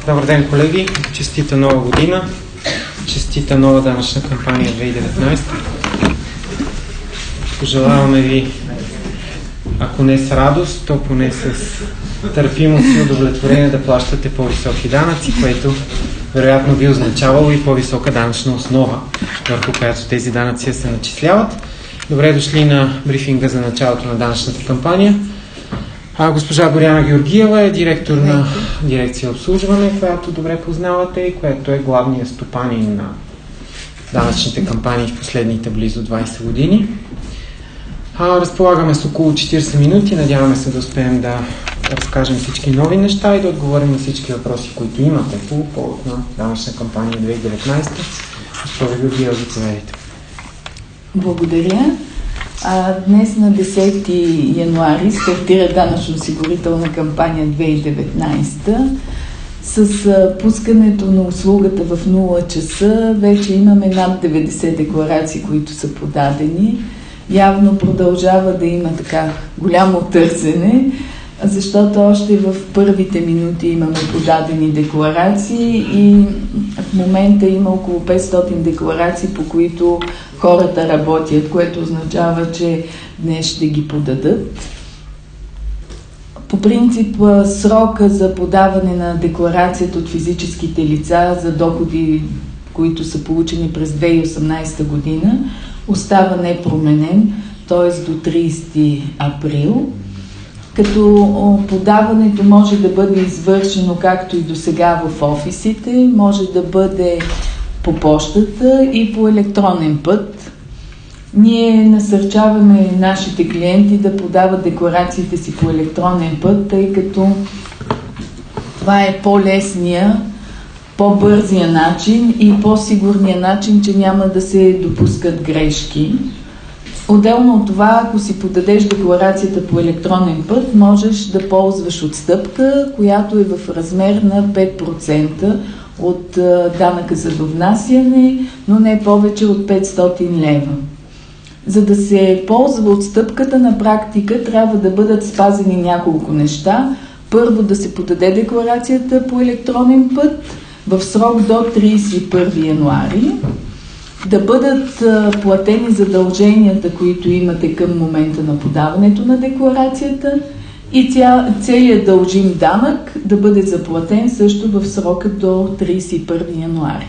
Добър ден, колеги! Честита нова година! Честита нова данъчна кампания 2019! Пожелаваме ви, ако не с радост, то поне с търпимост и удовлетворение да плащате по-високи данъци, което вероятно би означавало и по-висока данъчна основа, върху която тези данъци се начисляват. Добре дошли на брифинга за началото на данъчната кампания. Госпожа Боряна Георгиева е директор на дирекция обслужване, която добре познавате и която е главният стопанин на данъчните кампании в последните близо 20 години. Разполагаме с около 40 минути. Надяваме се да успеем да разкажем всички нови неща и да отговорим на всички въпроси, които имате по повод на данъчна кампания 2019. Госпожа Георгиева, заповядайте. Благодаря. Днес на 10 януари стартира данъчно-осигурителна кампания 2019. С пускането на услугата в 0 часа вече имаме над 90 декларации, които са подадени. Явно продължава да има така голямо търсене, защото още в първите минути имаме подадени декларации и в момента има около 500 декларации, по които хората работят, което означава, че днес ще ги подадат. По принцип, срока за подаване на декларацията от физическите лица за доходи, които са получени през 2018 година, остава непроменен, т.е. до 30 април. Като подаването може да бъде извършено както и до сега в офисите, може да бъде по пощата и по електронен път. Ние насърчаваме нашите клиенти да подават декларациите си по електронен път, тъй като това е по-лесния, по-бързия начин и по-сигурния начин, че няма да се допускат грешки. Отделно от това, ако си подадеш декларацията по електронен път, можеш да ползваш отстъпка, която е в размер на 5% от данъка за довнасяне, но не повече от 500 лева. За да се ползва отстъпката на практика, трябва да бъдат спазени няколко неща. Първо, да се подаде декларацията по електронен път в срок до 31 януари, да бъдат платени задълженията, които имате към момента на подаването на декларацията и целият дължим данък да бъде заплатен също в срока до 31 януари.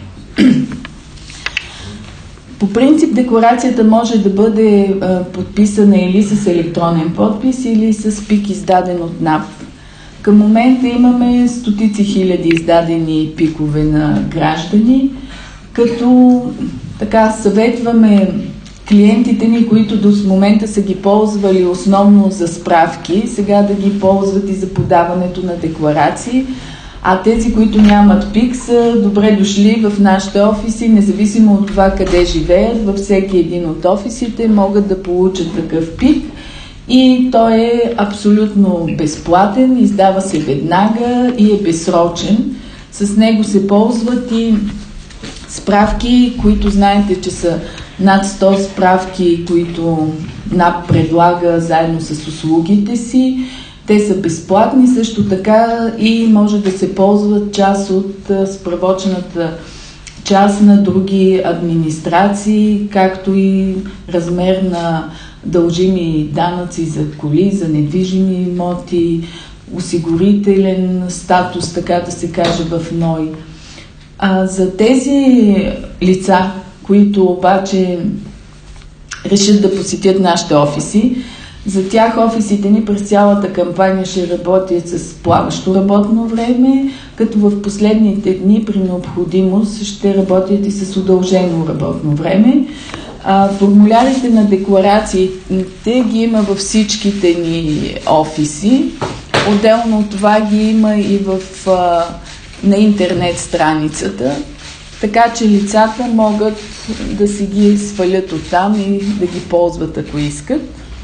По принцип декларацията може да бъде подписана или с електронен подпис, или с ПИК, издаден от НАП. Към момента имаме стотици хиляди издадени пикове на граждани, като така съветваме клиентите ни, които до момента са ги ползвали основно за справки, сега да ги ползват и за подаването на декларации, а тези, които нямат ПИК, са добре дошли в нашите офиси, независимо от това къде живеят, във всеки един от офисите могат да получат такъв ПИК и той е абсолютно безплатен, издава се веднага и е безсрочен. С него се ползват и справки, които знаете, че са над 100 справки, които НАП предлага заедно с услугите си. Те са безплатни също така и може да се ползват част от справочната част на други администрации, както и размер на дължими данъци за коли, за недвижими имоти, осигурителен статус, така да се каже, в НОИ. За тези лица, които обаче решат да посетят нашите офиси, за тях офисите ни през цялата кампания ще работят с плаващо работно време, като в последните дни при необходимост ще работят и с удължено работно време. Формулярите на декларациите ги има във всичките ни офиси. Отделно от това ги има и на интернет страницата, така че лицата могат да си ги свалят оттам и да ги ползват, ако искат.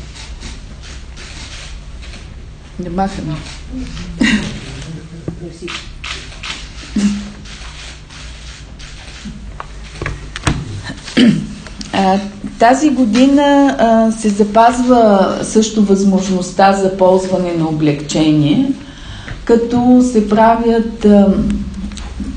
Не махаме. Тази година се запазва също възможността за ползване на облекчение, като се правят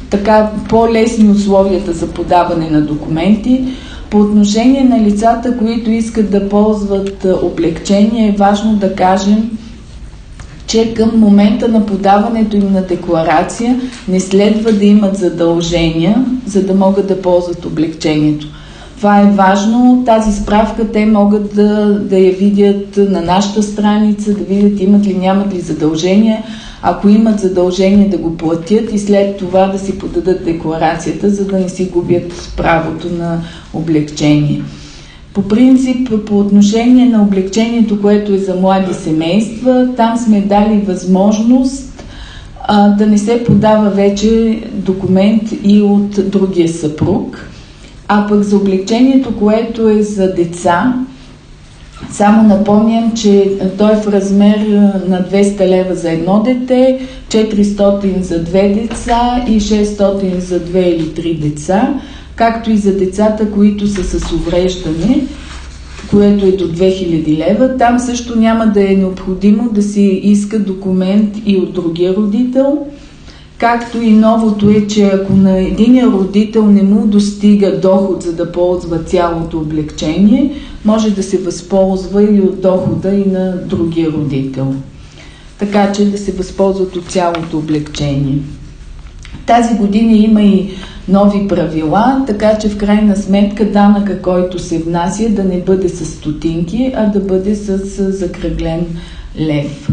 така по-лесни условията за подаване на документи. По отношение на лицата, които искат да ползват облекчение, е важно да кажем, че към момента на подаването им на декларация не следва да имат задължения, за да могат да ползват облекчението. Това е важно. Тази справка те могат да я видят на нашата страница, да видят имат ли, нямат ли задължения. Ако имат задължение, да го платят и след това да си подадат декларацията, за да не си губят правото на облекчение. По принцип, по отношение на облекчението, което е за млади семейства, там сме дали възможност да не се подава вече документ и от другия съпруг. А пък за облекчението, което е за деца, само напомням, че той е в размер на 200 лева за едно дете, 400 за 2 деца и 600 за 2 или 3 деца, както и за децата, които са с увреждане, което е до 2000 лева. Там също няма да е необходимо да се иска документ и от другия родител. Както и новото е, че ако на единия родител не му достига доход, за да ползва цялото облекчение, може да се възползва и от дохода и на другия родител. Така че да се възползват от цялото облекчение. Тази година има и нови правила, така че в крайна сметка данъка, който се внася, да не бъде с стотинки, а да бъде с закръглен лев.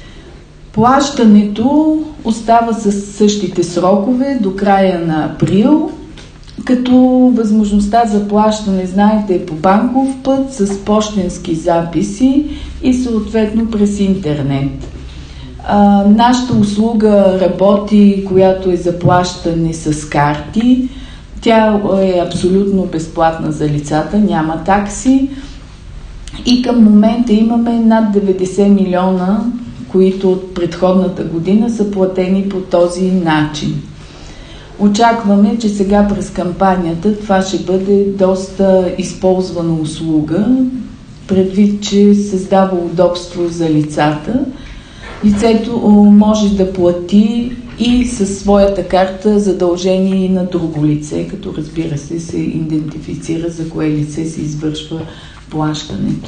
Плащането остава с същите срокове до края на април, като възможността за плащане, знаете, е по банков път, с пощенски записи и съответно през интернет. Нашата услуга работи, която е за плащане с карти. Тя е абсолютно безплатна за лицата, няма такси. И към момента имаме над 90 милиона, които от предходната година са платени по този начин. Очакваме, че сега през кампанията това ще бъде доста използвана услуга, предвид, че създава удобство за лицата. Лицето може да плати и със своята карта задължение на друго лице, като разбира се идентифицира за кое лице се извършва плащането.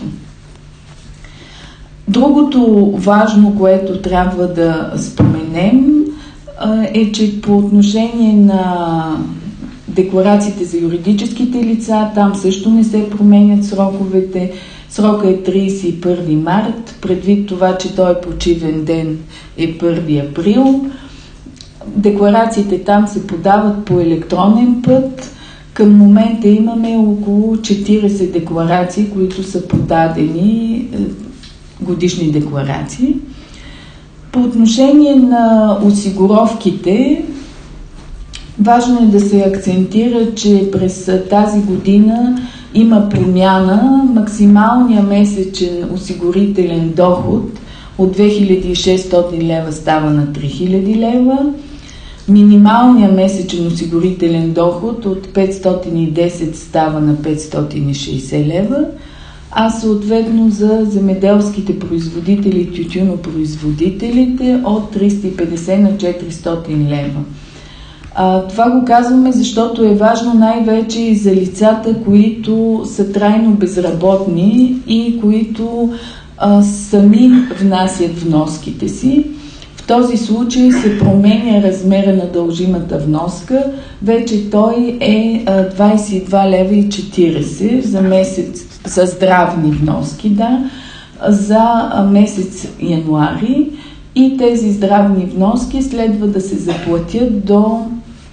Другото важно, което трябва да споменем, е, че по отношение на декларациите за юридическите лица, там също не се променят сроковете. Срока е 31 март, предвид това, че той е почивен ден е 1 април. Декларациите там се подават по електронен път. Към момента имаме около 40 декларации, които са подадени, годишни декларации. По отношение на осигуровките, важно е да се акцентира, че през тази година има промяна. Максималният месечен осигурителен доход от 2600 лева става на 3000 лева. Минималният месечен осигурителен доход от 510 става на 560 лева, а съответно за земеделските производители и тютюнопроизводителите от 350 на 400 лева. Това го казваме, защото е важно най-вече и за лицата, които са трайно безработни и които сами внасят вноските си. В този случай се променя размера на дължимата вноска. Вече той е 22 лева и 40 за месец, за здравни вноски, за месец януари. И тези здравни вноски следва да се заплатят до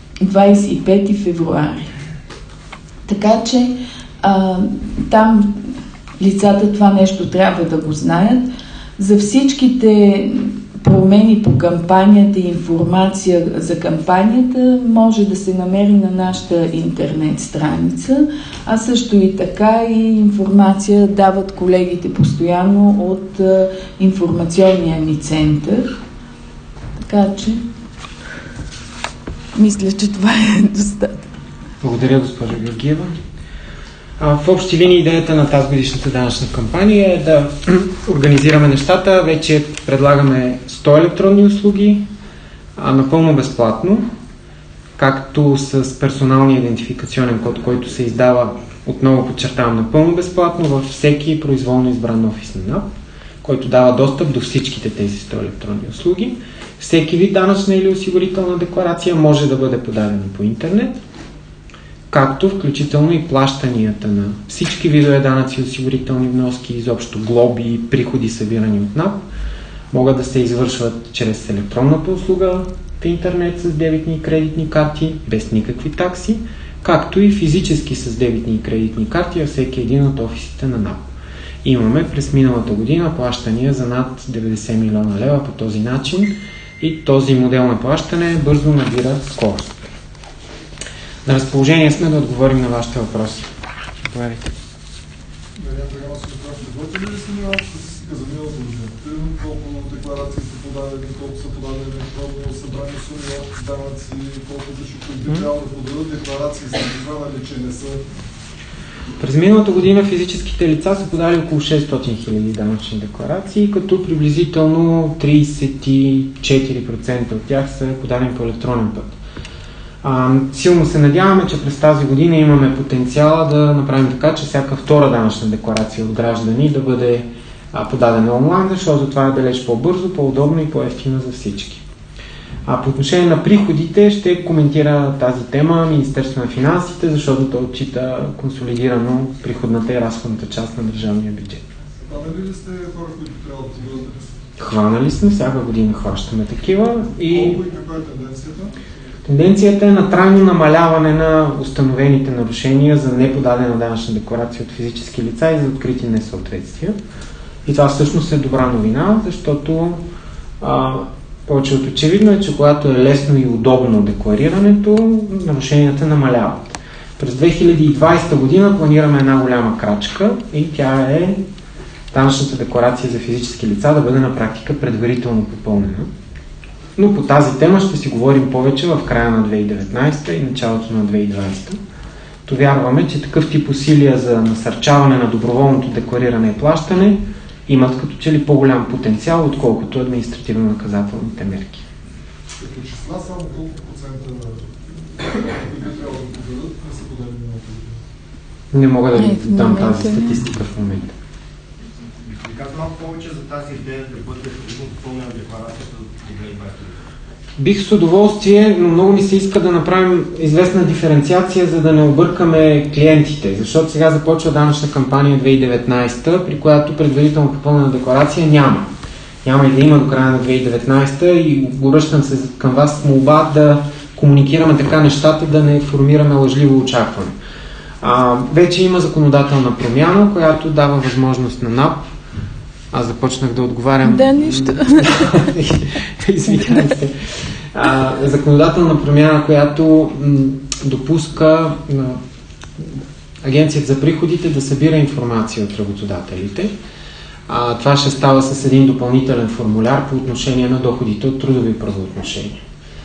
25 февруари. Така че там лицата това нещо трябва да го знаят. За всичките промени по кампанията и информация за кампанията може да се намери на нашата интернет страница, а също и така и информация дават колегите постоянно от информационния ни център. Така че мисля, че това е достатъчно. Благодаря, госпожа Георгиева. В общи линии идеята на тази годишната данъчна кампания е да организираме нещата. Вече предлагаме 100 електронни услуги, напълно безплатно, както с персоналния идентификационен код, който се издава, отново подчертавам, напълно безплатно във всеки произволно избран офис на НАП, който дава достъп до всичките тези 100 електронни услуги. Всеки вид данъчна или осигурителна декларация може да бъде подадена по интернет, както включително и плащанията на всички видове данъци, осигурителни вноски, изобщо глоби, приходи събирани от НАП, могат да се извършват чрез електронната услуга в интернет с дебитни и кредитни карти, без никакви такси, както и физически с дебитни и кредитни карти във всеки един от офисите на НАП. Имаме през миналата година плащания за над 90 милиона лева по този начин и този модел на плащане бързо набира скорост. На разположение сме да отговорим на вашите въпроси. Заповядайте. За миналата година. Колко декларации са подадени, колко са подадени електронно, събрани суми от данъци, колко души, които би трябвало да подадат декларации, са признали, че не са. През миналата година физическите лица са подали около 600 хиляди данъчни декларации, като приблизително 34% от тях са подадени по електронен път. Силно се надяваме, че през тази година имаме потенциала да направим така, че всяка втора данъчна декларация от граждани да бъде подадена онлайн, защото това е далеч по-бързо, по-удобно и по-евтино за всички. По отношение на приходите ще коментира тази тема Министерство на финансите, защото то отчита консолидирано приходната и разходната част на държавния бюджет. Хванали ли сте хора, които трябва да бъдат? Хванали сме, всяка година хващаме такива. И колко и каква е тенденцията? Тенденцията е на трайно намаляване на установените нарушения за неподадена данъчна декларация от физически лица и за открити несъответствия. И това всъщност е добра новина, защото повече от очевидно е, че когато е лесно и удобно декларирането, нарушенията намаляват. През 2020 година планираме една голяма крачка и тя е данъчната декларация за физически лица да бъде на практика предварително попълнена. Но по тази тема ще си говорим повече в края на 2019 и началото на 2020. То вярваме, че такъв тип усилия за насърчаване на доброволното деклариране и плащане имат като че ли по-голям потенциал, отколкото административно-наказателните мерки. Като числа само колко процента на които трябва да подадат не са подадени миналата година? Не мога да ви дам тази статистика в момента. Ви казвам малко повече за тази идея да бъде попълнена декларацията от 2020 година. Бих с удоволствие, но много ми се иска да направим известна диференциация, за да не объркаме клиентите, защото сега започва данъчна кампания 2019, при която предварително попълнена декларация няма. Няма и да има до края на 2019 и обръщам се към вас с молба да комуникираме така нещата, да не формираме лъжливо очакване. Вече има законодателна промяна, която дава възможност на НАП. Аз започнах да отговарям. Да, нищо. Извинявай се. Законодателна промяна, която допуска Агенцията за приходите да събира информация от работодателите. Това ще става с един допълнителен формуляр по отношение на доходите от трудови правоотношения.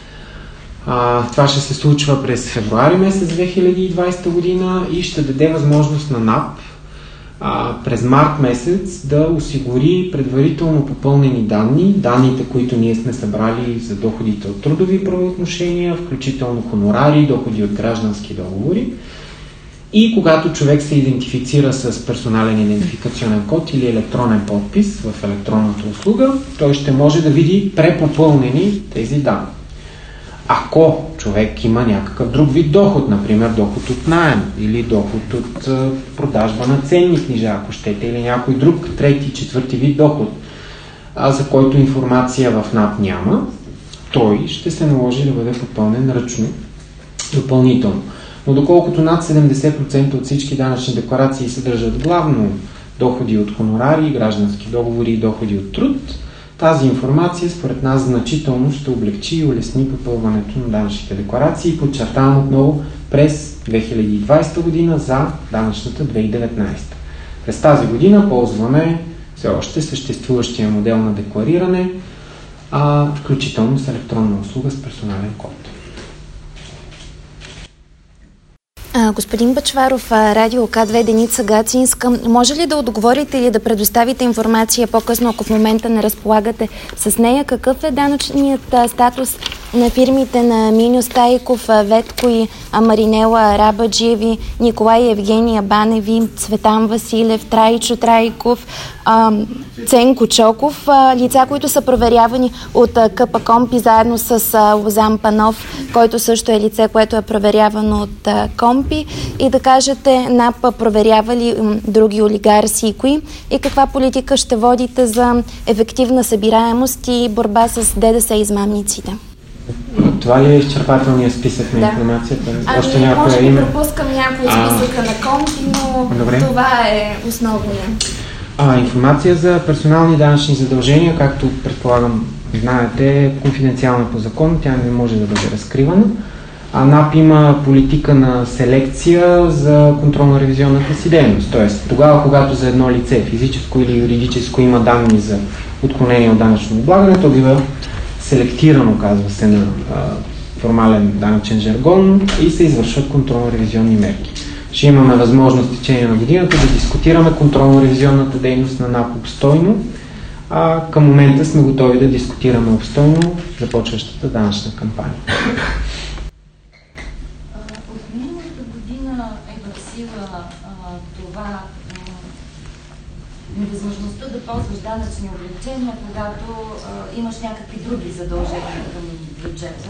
Това ще се случва през февруари месец 2020 година и ще даде възможност на НАП през март месец да осигури предварително попълнени данни, данните, които ние сме събрали за доходите от трудови правоотношения, включително хонорари, доходи от граждански договори. И когато човек се идентифицира с персонален идентификационен код или електронен подпис в електронната услуга, той ще може да види препопълнени тези данни. Ако човек има някакъв друг вид доход, например доход от наем или доход от продажба на ценни книжа, ако щете, или някой друг трети, четвърти вид доход, за който информация в НАП няма, той ще се наложи да бъде попълнен ръчно допълнително. Но доколкото над 70% от всички данъчни декларации съдържат главно доходи от хонорари, граждански договори и доходи от труд, тази информация според нас значително ще облегчи и улесни попълването на данъчните декларации, подчертавам отново през 2020 година за данъчната 2019. През тази година ползваме все още съществуващия модел на деклариране, включително с електронна услуга с персонален код. Господин Бъчваров, Радио К2, Деница Гацинска, може ли да отговорите или да предоставите информация по-късно, ако в момента не разполагате с нея? Какъв е данъчният статус на фирмите на Миньо Стайков, Ветко и Маринела Рабаджиеви, Николай Евгения Баневи, Цветан Василев, Трайчо Трайков, Ценко Чоков, лица, които са проверявани от КПКОМПИ заедно с Лозан Панов, който също е лице, което е проверявано от КОМПИ, и да кажете НАП проверява ли други олигарси и кои, и каква политика ще водите за ефективна събираемост и борба с ДДС измамниците? Това ли е изчерпателният списък на информацията? Още може би пропускам някой списъка на КОМПИ, но добре. Това е основният. Информация за персонални данъчни задължения, както предполагам знаете, е конфиденциална по закон, тя не може да бъде разкривана. НАП има политика на селекция за контролно-ревизионната си дейност. Тоест, тогава, когато за едно лице, физическо или юридическо, има данни за отклонение от данъчно облагане, то бива селектирано, казва се на формален данъчен жаргон, и се извършват контролно-ревизионни мерки. Ще имаме възможност в течение на годината да дискутираме контролно-ревизионната дейност на НАП обстойно. Към момента сме готови да дискутираме обстойно започващата данъчна кампания. От миналата година е в сила това невъзможността да ползваш данъчни облегчения, когато имаш някакви други задължения към бюджета,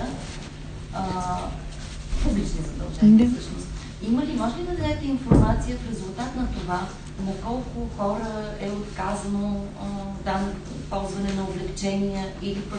публични задължения всъщност. Може ли да дадете информация в резултат на това, на колко хора е отказано ползване на облегчения или пък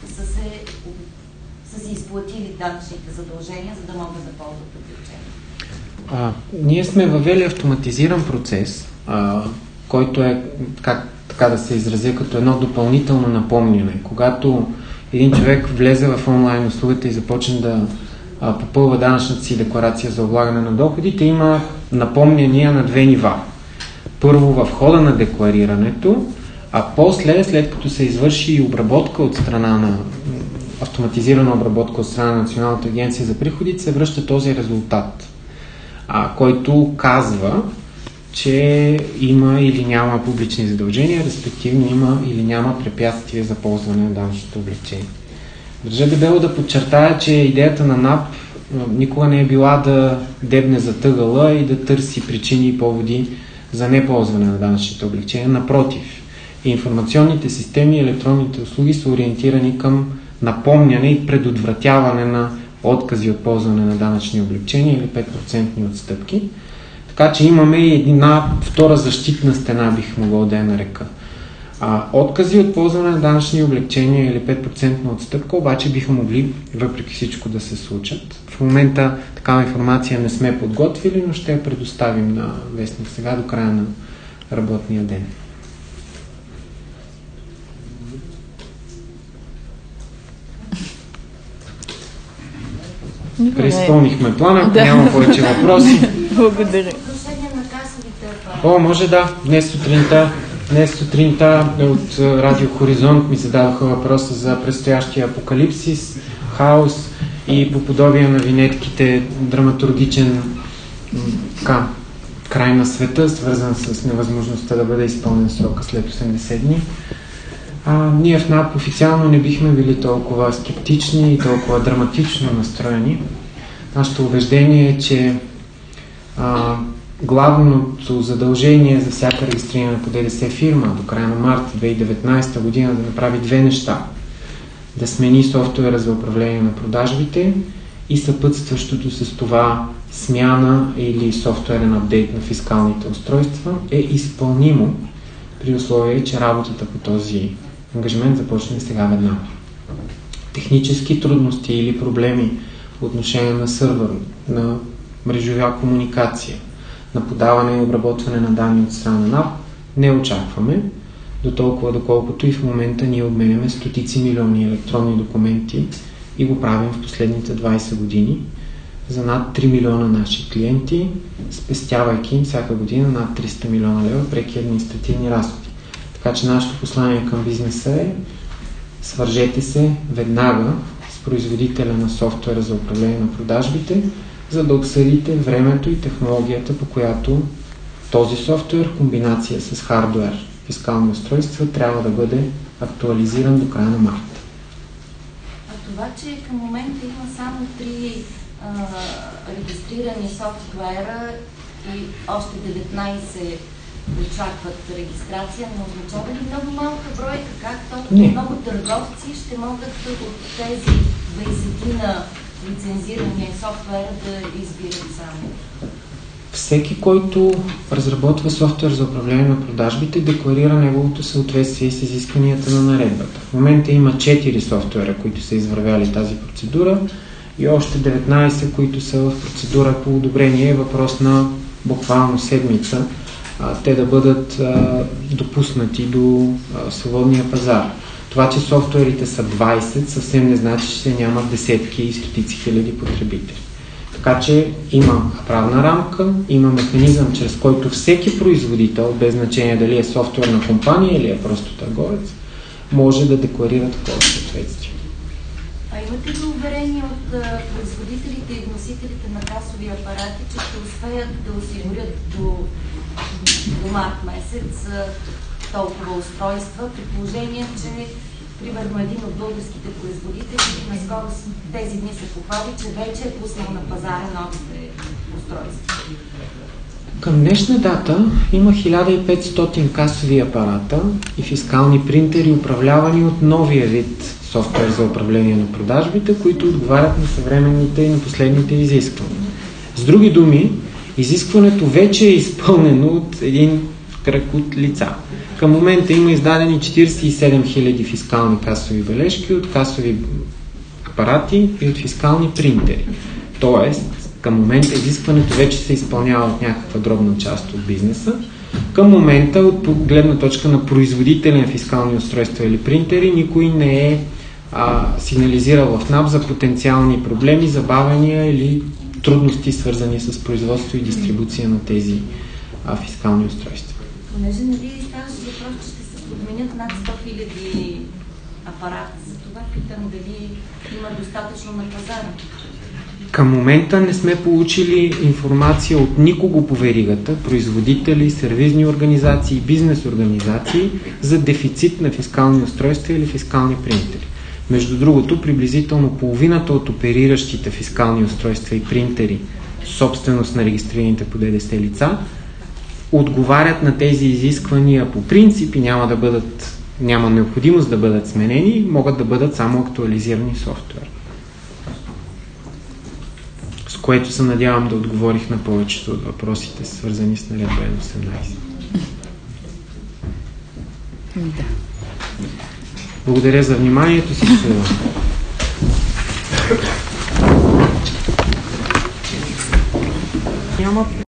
са си изплатили данъчните задължения, за да могат да ползват облегчения? Ние сме въвели автоматизиран процес, който е, така да се изразя, като едно допълнително напомняне. Когато един човек влезе в онлайн услугата и започне да попълва данъчната си декларация за облагане на доходите, има напомняния на две нива. Първо в хода на декларирането, а после, след като се извърши и обработка от страна на автоматизирана обработка от страна на Националната агенция за приходите, се връща този резултат, който казва, че има или няма публични задължения, респективно има или няма препятствие за ползване на данъчното облекчение. Държа дебело да подчертая, че идеята на НАП никога не е била да дебне за тъгъла и да търси причини и поводи за неползване на данъчните облекчения. Напротив, информационните системи и електронните услуги са ориентирани към напомняне и предотвратяване на откази от ползване на данъчни облекчения или 5% отстъпки. Така че имаме и една втора защитна стена, бих могъл да я нарека. Откази от ползване на данъчни облекчения или 5% отстъпка обаче биха могли въпреки всичко да се случат. В момента такава информация не сме подготвили, но ще я предоставим на Вестник сега до края на работния ден. Преизпълнихме плана, няма повече въпроси. Благодаря. Може да. Днес сутринта от Радио Хоризонт ми задаваха въпроса за предстоящия апокалипсис, хаос и по подобие на винетките драматургичен край на света, свързан с невъзможността да бъде изпълнен срока след 80 дни. Ние в НАП официално не бихме били толкова скептични и толкова драматично настроени. Нашето убеждение е, че главното задължение за всяка регистрирана по ДДС фирма до края на март 2019 година да направи две неща. Да смени софтуера за управление на продажбите и съпътстващото с това смяна или софтуерен апдейт на фискалните устройства е изпълнимо при условие, че работата по този ангажимент започне сега веднага. Технически трудности или проблеми по отношение на сървър, на мрежова комуникация, на подаване и обработване на данни от страна на НАП не очакваме, до толкова доколкото и в момента ние обменяме стотици милиони електронни документи и го правим в последните 20 години за над 3 милиона наши клиенти, спестявайки им всяка година над 300 милиона лева преки административни разходи. Така че нашето послание към бизнеса е: свържете се веднага с производителя на софтуера за управление на продажбите, за да обсъдите времето и технологията, по която този софтуер в комбинация с хардуер фискални устройства трябва да бъде актуализиран до края на март. А това, че към момента има само 3 регистрирани софтуера и още 19 очакват регистрация, не означава ли много малка бройка? Как толкова много търговци ще могат от тези 20 лицензирания софтуера да избират само? Всеки, който разработва софтуер за управление на продажбите, декларира неговото съответствие с изискванията на наредбата. В момента има 4 софтуера, които са извървяли тази процедура и още 19, които са в процедура по одобрение. Въпрос на буквално седмица те да бъдат допуснати до свободния пазар. Това, че софтуерите са 20, съвсем не значи, че нямат десетки и стотици хиляди потребители. Така че има правна рамка, има механизъм, чрез който всеки производител, без значение дали е софтуерна компания или е просто търговец, може да декларира такова съответствие. А имате ли уверение от производителите и вносителите на касови апарати, че ще успеят да осигурят до март месец толкова устройства, при положение, че примерно един от българските производители наскоро тези дни се похвали, че вече е пуснал на пазара новите устройства? Към днешна дата има 1500 касови апарата и фискални принтери, управлявани от новия вид софтуер за управление на продажбите, които отговарят на съвременните и на последните изисквания. С други думи, изискването вече е изпълнено от един кръг от лица. Към момента има издадени 47 000 фискални касови бележки от касови апарати и от фискални принтери. Тоест, към момента изискването вече се изпълнява от някаква дробна част от бизнеса. Към момента, от гледна точка на производителя на фискални устройства или принтери, никой не е сигнализирал в НАП за потенциални проблеми, забавяния или трудности, свързани с производство и дистрибуция на тези фискални устройства. Понеже нали ставаше въпрос, че ще се подменят над 100 000 апарата, за това питам дали има достатъчно на пазара. Към момента не сме получили информация от никого по веригата, производители, сервизни организации, бизнес организации за дефицит на фискални устройства или фискални принтери. Между другото, приблизително половината от опериращите фискални устройства и принтери, собственост на регистрираните по ДДС лица, отговарят на тези изисквания по принцип и няма необходимост да бъдат сменени, могат да бъдат само актуализирани софтуер. С което се надявам да отговорих на повечето от въпросите, свързани с наредба N18. Да. Благодаря за вниманието си. Няма